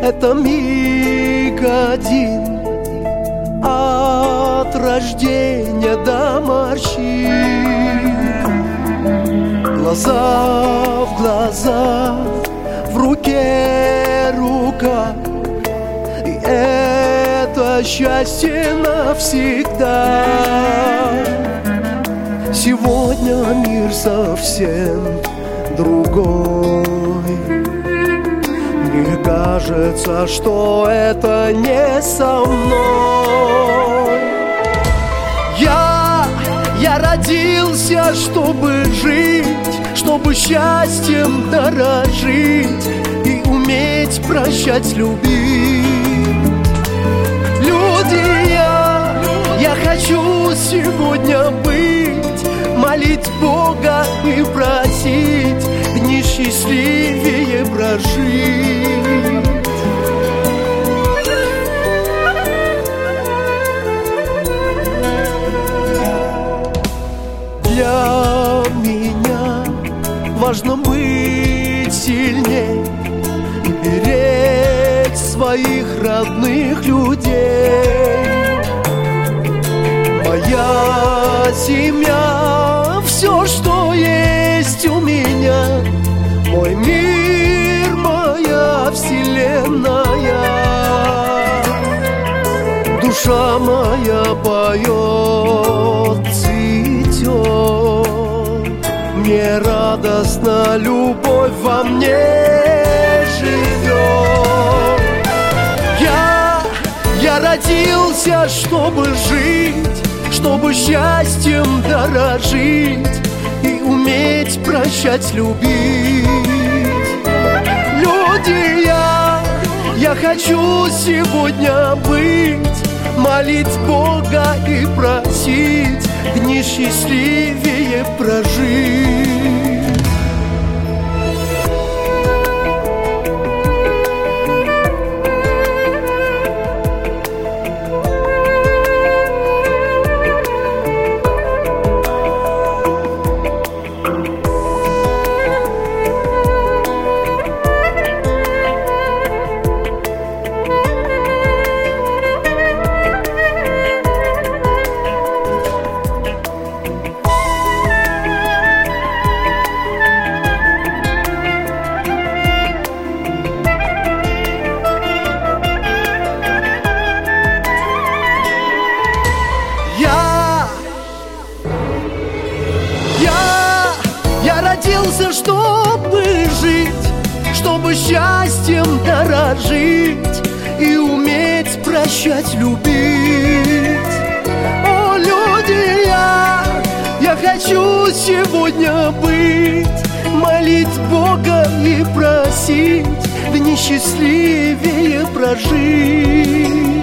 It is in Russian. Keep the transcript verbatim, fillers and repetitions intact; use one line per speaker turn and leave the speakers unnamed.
это миг один от рождения до морщин. Глаза в глаза, в руке рука, и это счастье навсегда. Сегодня мир совсем другой. Мне кажется, что это не со мной. Я, я родился, чтобы жить, чтобы счастьем дорожить и уметь прощать, любить. Люди, я, я хочу сегодня быть, молить Бога и просить дни счастливее прожить. Для меня важно быть сильней и беречь своих родных людей. Моя семья, все, что есть у меня, мой мир, моя вселенная. Душа моя поет, цветет, мне радостно, любовь во мне живет. Я, я родился, чтобы жить, чтобы счастьем дорожить и уметь прощать, любить. Люди, я, я хочу сегодня быть, молить Бога и просить дни счастливее прожить. Родился, чтобы жить, чтобы счастьем дорожить и уметь прощать, любить. О, люди, я, я хочу сегодня быть, молить Бога и просить дни счастливее прожить.